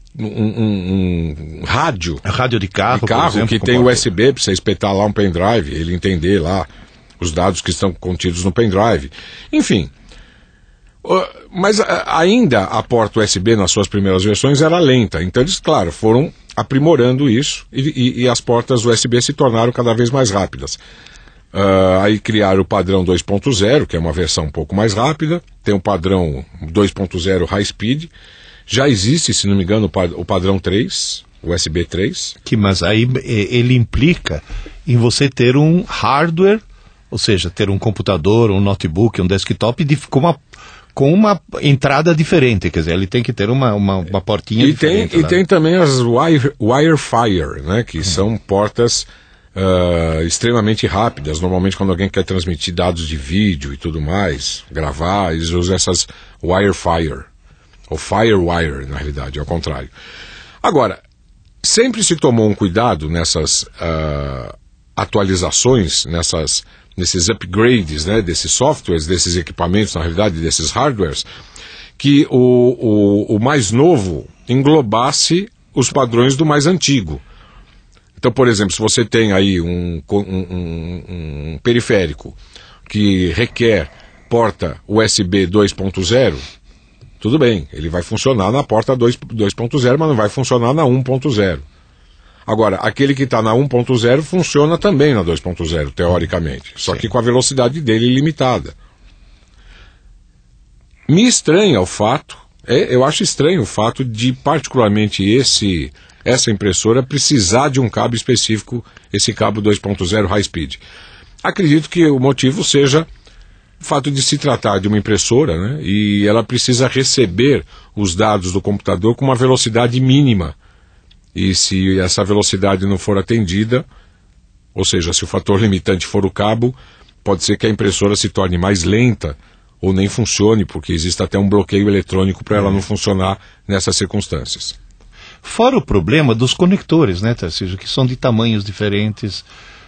rádio de carro por exemplo, que tem USB para você espetar lá um pendrive, ele entender lá os dados que estão contidos no pendrive. Enfim, mas ainda a porta USB nas suas primeiras versões era lenta, então eles, claro, foram aprimorando isso e as portas USB se tornaram cada vez mais rápidas. Aí criaram o padrão 2.0, que é uma versão um pouco mais rápida, tem o padrão 2.0 High Speed. Já existe, se não me engano, o padrão 3, USB 3. Mas aí ele implica em você ter um hardware, ou seja, ter um computador, um notebook, um desktop com uma entrada diferente, quer dizer, ele tem que ter uma portinha diferente. E tem também as Wirefire, né, que são portas extremamente rápidas. Normalmente quando alguém quer transmitir dados de vídeo e tudo mais, gravar, eles usam essas Wi-Fi, ou Firewire, na realidade, ao contrário. Agora, sempre se tomou um cuidado nessas atualizações, nesses upgrades, né, desses softwares, desses equipamentos, na realidade, desses hardwares, que o mais novo englobasse os padrões do mais antigo. Então, por exemplo, se você tem aí um periférico que requer porta USB 2.0, tudo bem, ele vai funcionar na porta 2.0, mas não vai funcionar na 1.0. Agora, aquele que está na 1.0 funciona também na 2.0, teoricamente, só que com a velocidade dele limitada. Me estranha o fato, eu acho estranho o fato de, particularmente, essa impressora precisar de um cabo específico, esse cabo 2.0 high speed. Acredito que o motivo seja o fato de se tratar de uma impressora, né, e ela precisa receber os dados do computador com uma velocidade mínima. E se essa velocidade não for atendida, ou seja, se o fator limitante for o cabo, pode ser que a impressora se torne mais lenta ou nem funcione, porque existe até um bloqueio eletrônico para ela não funcionar nessas circunstâncias. Fora o problema dos conectores, né, Tarcísio, que são de tamanhos diferentes.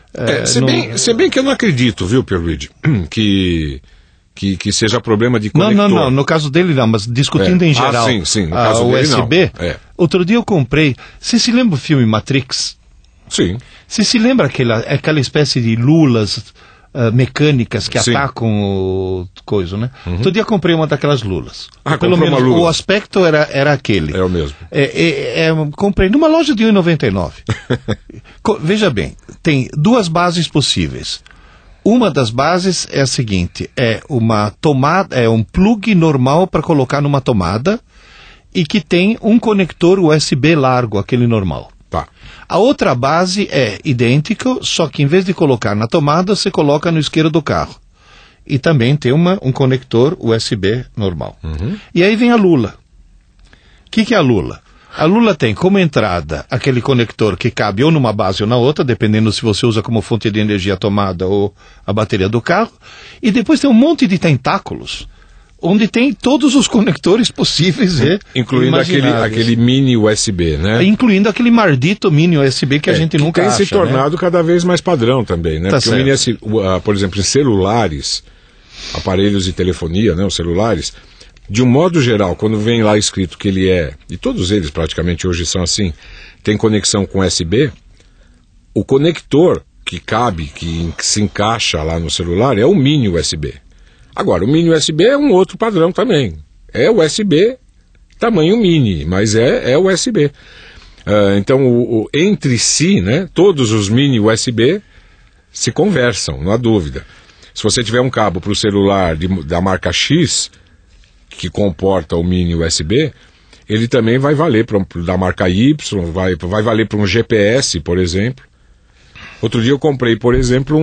Se bem que eu não acredito, viu, Pierluigi, que seja problema de conector. Não, no caso dele não, mas discutindo em geral. Sim, no caso dele USB, não. Outro dia eu comprei, você se lembra o filme Matrix? Sim. Você se lembra aquela espécie de lulas mecânicas que atacam o coisa, né? Uhum. Outro dia eu comprei uma daquelas lulas. Pelo menos o aspecto era aquele. É o mesmo. Comprei numa loja de R$1,99. Veja bem, tem duas bases possíveis. Uma das bases é a seguinte, é uma tomada, é um plug normal para colocar numa tomada e que tem um conector USB largo, aquele normal. Tá. A outra base é idêntica, só que em vez de colocar na tomada, você coloca no isqueiro do carro. E também tem um conector USB normal. Uhum. E aí vem a lula. O que é a lula? A lula tem como entrada aquele conector que cabe ou numa base ou na outra, dependendo se você usa como fonte de energia a tomada ou a bateria do carro. E depois tem um monte de tentáculos, onde tem todos os conectores possíveis e incluindo aquele mini USB, né? Incluindo aquele maldito mini USB que a gente nunca acha, tem se tornado cada vez mais padrão também, né? Tá Porque o mini USB, por exemplo, em celulares, aparelhos de telefonia, né, os celulares, de um modo geral, quando vem lá escrito que ele e todos eles praticamente hoje são assim, tem conexão com USB, o conector que cabe, que se encaixa lá no celular é o mini USB. Agora, o mini USB é um outro padrão também. É USB tamanho mini, mas é USB. Então, entre si, né, todos os mini USB se conversam, não há dúvida. Se você tiver um cabo para o celular da marca X, que comporta o mini USB, ele também vai valer da marca Y, vai valer para um GPS, por exemplo. Outro dia eu comprei, por exemplo,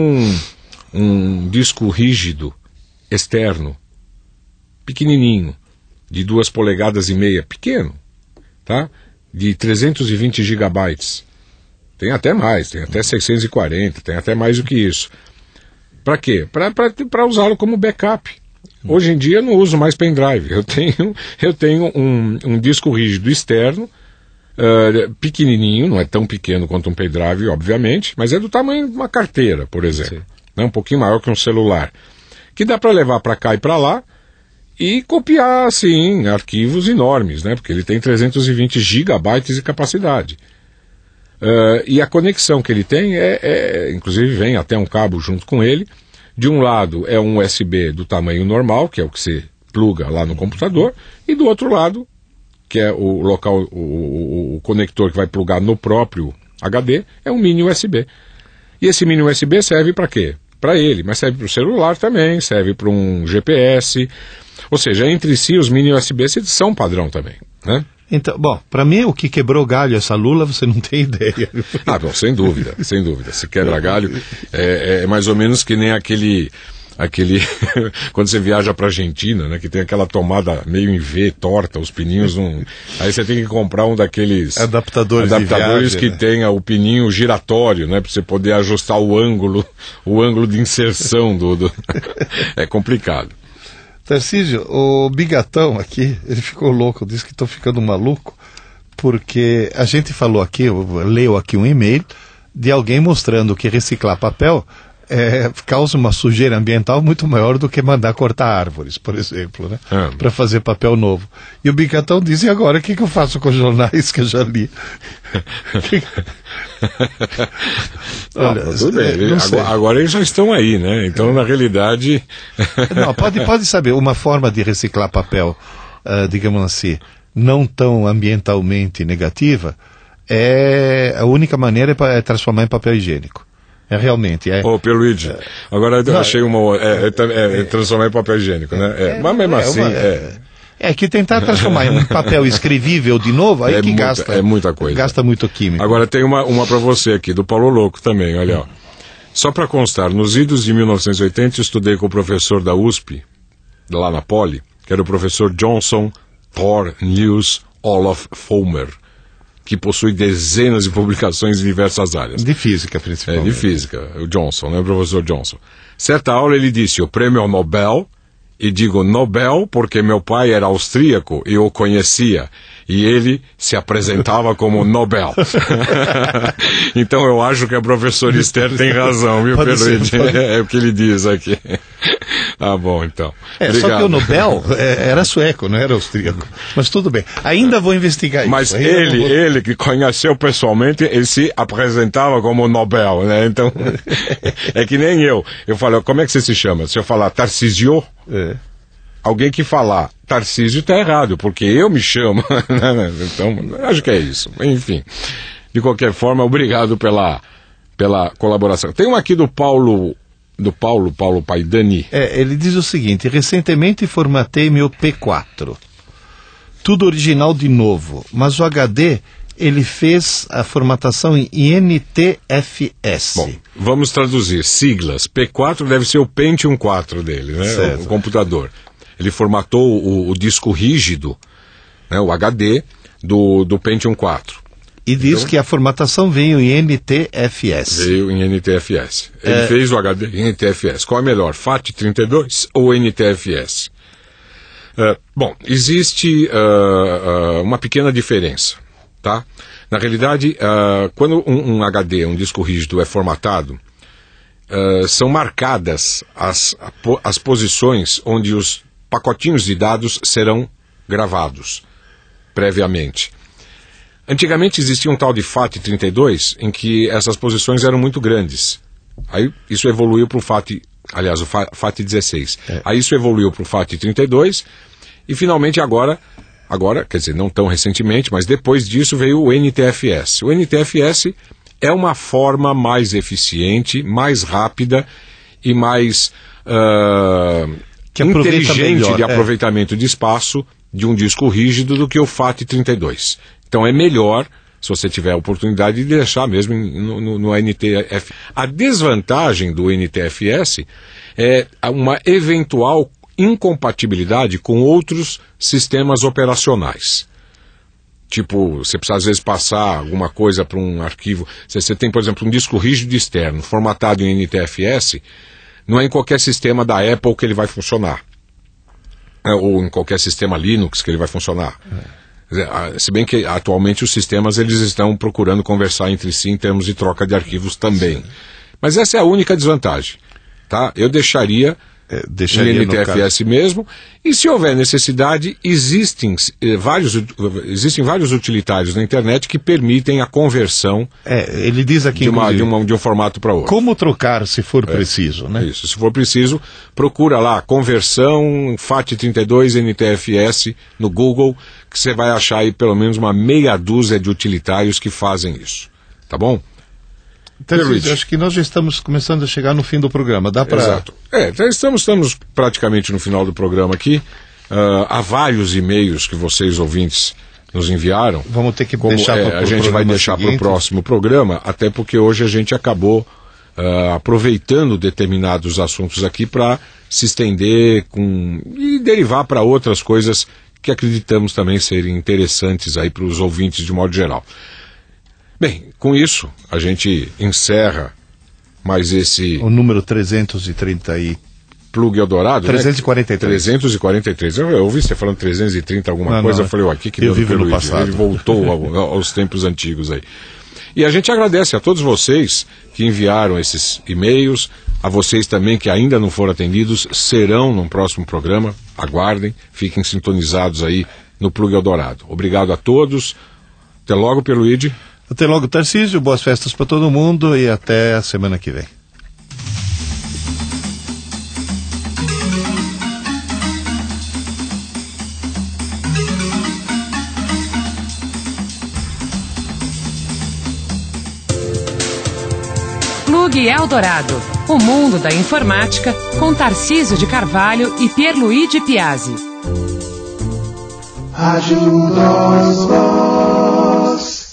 um disco rígido externo, pequenininho, de 2,5 polegadas, pequeno, tá? De 320 gigabytes. Tem até mais, tem até 640, tem até mais do que isso. Para quê? Para usá-lo como backup. Hoje em dia eu não uso mais pendrive, eu tenho um disco rígido externo, pequenininho, não é tão pequeno quanto um pendrive, obviamente, mas é do tamanho de uma carteira, por exemplo, né? Um pouquinho maior que um celular, que dá para levar para cá e para lá e copiar, assim, arquivos enormes, né? Porque ele tem 320 gigabytes de capacidade. E a conexão que ele tem inclusive vem até um cabo junto com ele. De um lado é um USB do tamanho normal, que é o que você pluga lá no computador, e do outro lado, que é o local, o conector que vai plugar no próprio HD, é um mini USB. E esse mini USB serve para quê? Para ele, mas serve para o celular também, serve para um GPS, ou seja, entre si os mini USB são padrão também, né? Então, bom, para mim o que quebrou galho essa lula, você não tem ideia. Bom, sem dúvida, sem dúvida. Se quebra galho, é mais ou menos que nem quando você viaja para Argentina, né, que tem aquela tomada meio em V, torta, os pininhos aí você tem que comprar um daqueles adaptadores de viagem, que né? tenha o pininho giratório, né, para você poder ajustar o ângulo de inserção do é complicado. Tarcísio, o Bigatão aqui, ele ficou louco, disse que estou ficando maluco, porque a gente falou aqui, leu aqui um e-mail de alguém mostrando que reciclar papel causa uma sujeira ambiental muito maior do que mandar cortar árvores, por exemplo, né? Para fazer papel novo. E o Bigatão diz, e agora o que eu faço com os jornais que eu já li? Olha, tudo bem. Agora eles já estão aí, né? Então, na realidade... Não, pode saber, uma forma de reciclar papel, digamos assim, não tão ambientalmente negativa, a única maneira é transformar em papel higiênico. Realmente. Pierluigi, agora eu achei transformar em papel higiênico, né? Mas mesmo assim... que tentar transformar em um papel escrevível de novo, aí que gasta. É muita coisa. Gasta muito químico. Agora tem uma para você aqui, do Paulo Louco também, olha, ó. Só para constar, nos idos de 1980 estudei com o professor da USP, lá na Poli, que era o professor Johnson Thor News Olof Fulmer, que possui dezenas de publicações em diversas áreas. De física, principalmente. De física, o Johnson, né, o professor Johnson. Certa aula ele disse, o prêmio Nobel, e digo Nobel porque meu pai era austríaco e eu conhecia, e ele se apresentava como Nobel. Então eu acho que a professora Esther tem razão, viu, Pedro? É o que ele diz aqui. Tá bom, então. Só que o Nobel era sueco, não era austríaco. Mas tudo bem. Ainda vou investigar isso. Mas ele que conheceu pessoalmente, ele se apresentava como Nobel, né? Então, é que nem eu. Eu falo, como é que você se chama? Se eu falar Tarcísio, alguém que falar Tarcísio está errado, porque eu me chamo. Então, acho que é isso. Enfim, de qualquer forma, obrigado pela colaboração. Tem um aqui do Paulo Paidani. Ele diz o seguinte, recentemente formatei meu P4. Tudo original de novo, mas o HD, ele fez a formatação em INTFS. Bom, vamos traduzir. Siglas. P4 deve ser o Pentium 4 dele, né? Certo. O computador. Ele formatou o disco rígido, né? O HD do Pentium 4. E diz que a formatação veio em NTFS. Veio em NTFS. Ele fez o HD em NTFS. Qual é melhor, FAT32 ou NTFS? Bom, existe uma pequena diferença, tá? Na realidade, quando um HD, um disco rígido, é formatado, são marcadas as posições onde os pacotinhos de dados serão gravados previamente. Antigamente existia um tal de FAT32, em que essas posições eram muito grandes. Aí isso evoluiu para o FAT16. Aí isso evoluiu para o FAT32, e finalmente agora, quer dizer, não tão recentemente, mas depois disso veio o NTFS. O NTFS é uma forma mais eficiente, mais rápida e mais inteligente de aproveitamento de espaço de um disco rígido do que o FAT32. Então é melhor, se você tiver a oportunidade, de deixar mesmo no NTFS. A desvantagem do NTFS é uma eventual incompatibilidade com outros sistemas operacionais. Tipo, você precisa às vezes passar alguma coisa para um arquivo. Você tem, por exemplo, um disco rígido externo, formatado em NTFS, não é em qualquer sistema da Apple que ele vai funcionar. Ou em qualquer sistema Linux que ele vai funcionar. Se bem que atualmente os sistemas eles estão procurando conversar entre si em termos de troca de arquivos também. Mas essa é a única desvantagem. Tá? Eu deixaria no NTFS mesmo, e se houver necessidade, existem vários utilitários na internet que permitem a conversão ele diz aqui, de um formato para outro. Como trocar se for preciso, né? Isso, se for preciso, procura lá, conversão FAT32 NTFS no Google, que você vai achar aí pelo menos uma meia dúzia de utilitários que fazem isso. Tá bom? Então, acho que nós já estamos começando a chegar no fim do programa. Dá para... Exato. Já estamos praticamente no final do programa aqui. Há vários e-mails que vocês, ouvintes, nos enviaram. Vamos ter que deixar para o a gente vai deixar para o próximo programa, até porque hoje a gente acabou aproveitando determinados assuntos aqui para se estender e derivar para outras coisas que acreditamos também serem interessantes aí para os ouvintes de modo geral. Bem, com isso a gente encerra mais o número 330 Plug Eldorado, 343. 343. Eu ouvi você falando 330 alguma coisa, eu falei, aqui que eu vivo no passado. Ele voltou aos tempos antigos aí. E a gente agradece a todos vocês que enviaram esses e-mails, a vocês também que ainda não foram atendidos, serão no próximo programa, aguardem, fiquem sintonizados aí no Plug Eldorado. Obrigado a todos, até logo, Pierluigi. Até logo, Tarcísio, boas festas para todo mundo e até a semana que vem. Plug Eldorado, o mundo da informática, com Tarcísio de Carvalho e Pierluigi Piazzi. Ajuda os